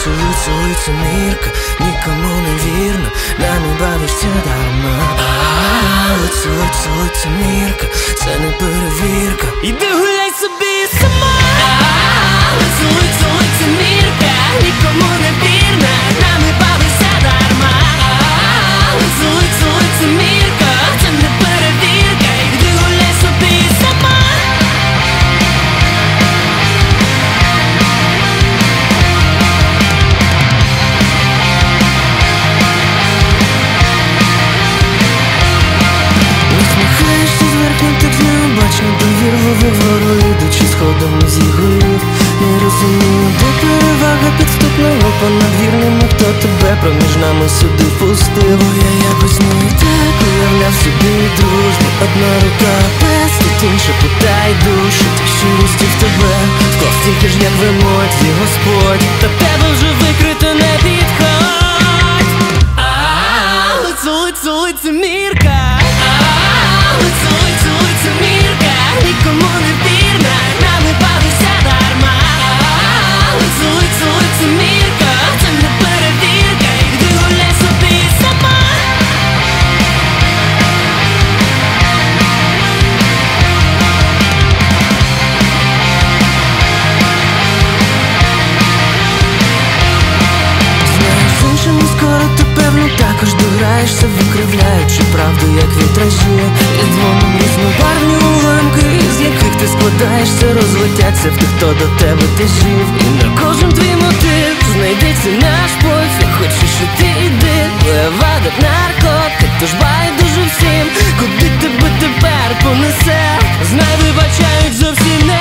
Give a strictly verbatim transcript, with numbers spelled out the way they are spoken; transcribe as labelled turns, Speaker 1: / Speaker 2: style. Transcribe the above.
Speaker 1: Целуется лицемірка, нікому не вірно, нами бавишся дарма. Целується лицемірка, це не перевірка. Іди гуляй собі сама. Целується лицемірка, нікому не вірно, нами бавишся дарма. Целується лицемірка, це не перевірка. Іди гуляй собі сама. Усміхаєшся зверху, так необачно, довірливо вгору, ідучи сходами зі горів. Не розумію, де перевага підступного понад вірними, хто тебе проміж нами сюди пустив. Бо я якось не так уявляв собі дружбу. Одна рука пестить, інша питай душу. Та щирості в тебе вклав стільки ж, як в емоції Господь. Та тебе вже викрито, не підходь. Лицо, лицемірка. Лицо, лицемірка, нікому не вірна, нами бавишся дарма. Лицо, лицемірка, це не перевірка. Іди гуляй собі сама. Знаєш, з іншими скоро ти певно також дограєшся, викривляючи правду, як вітражі. І дзвоном різнобарвні уламки, з яких ти складаєшся, розлетяться в тих, хто до тебе ти жив. І на кожен твій мотив знайдеться наш пофіг. Хочеш іти, іди, левада наркотик, тож байдуже всім, куди тебе тепер понесе. Знай, вибачають зовсім не